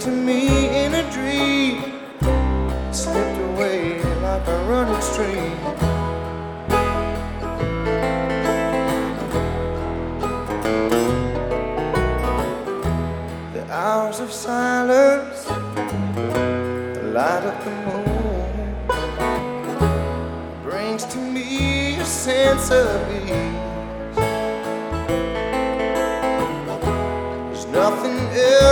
to me in a dream, slipped away like a running stream. The hours of silence, the light of the moon, brings to me a sense of ease.